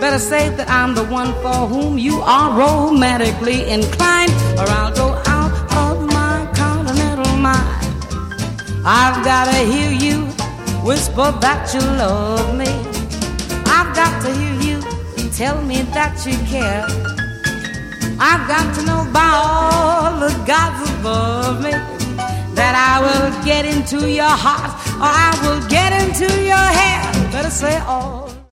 Better say that I'm the one for whom you are romantically inclined, or I'll go out of my continental mind. I've gotta hear you whisper that you love me. I've got to hear you tell me that you care. I've got to know by all the gods above me that I will get into your heart, or I will get into your head. Better say all